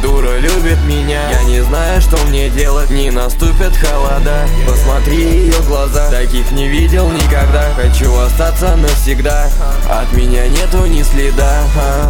Дура любит меня, я не знаю, что мне делать. Не наступят холода, посмотри ее глаза, таких не видел никогда. Хочу остаться навсегда, от меня нету ни следа.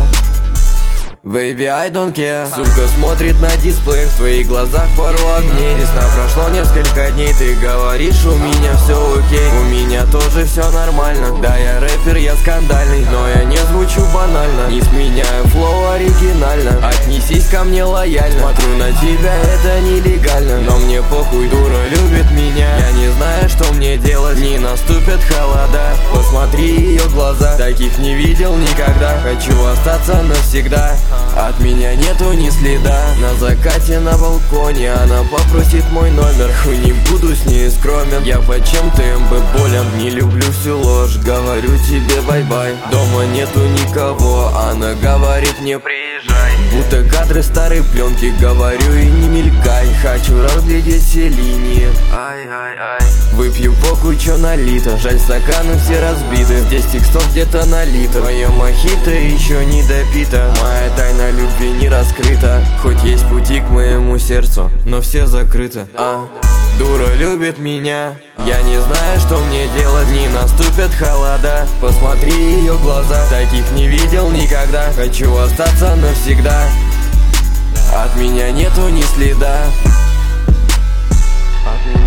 Baby, I don't care. Сука смотрит на дисплей, в твоих глазах пару огней. Весна прошло несколько дней, ты говоришь, у меня все окей. У меня тоже все нормально. Да, я рэпер, я скандальный, но я не звучу банально. Не сменяю флоу оригинально, отнесись ко мне лояльно. Смотрю на тебя, это нелегально, но мне похуй, дура любит меня. Я не знаю, что мне делать, не наступят холода. Посмотри ее глаза, таких не видел никогда. Хочу остаться навсегда, от меня нету ни следа. На закате на балконе она попросит мой номер. Хуй, не буду с ней скромен, я по чем-то МБ болен. Не люблю всю ложь, говорю тебе бай-бай. Дома нету никого, она говорит мне приезжай. Будто кадры старой пленки, говорю и не мелькай. Хочу разглядеть все линии, ай-ай-ай. Выпью похуй, чё налито, жаль, стаканы все разбиты. Здесь текстов где-то налито, моё мохито еще не допито. Моя тайна любви не раскрыта, хоть есть пути к моему сердцу, но все закрыто. Дура любит меня, я не знаю, что мне делать. Не наступят холода, посмотри ее глаза, таких не видел никогда. Хочу остаться навсегда, от меня нету ни следа. От меня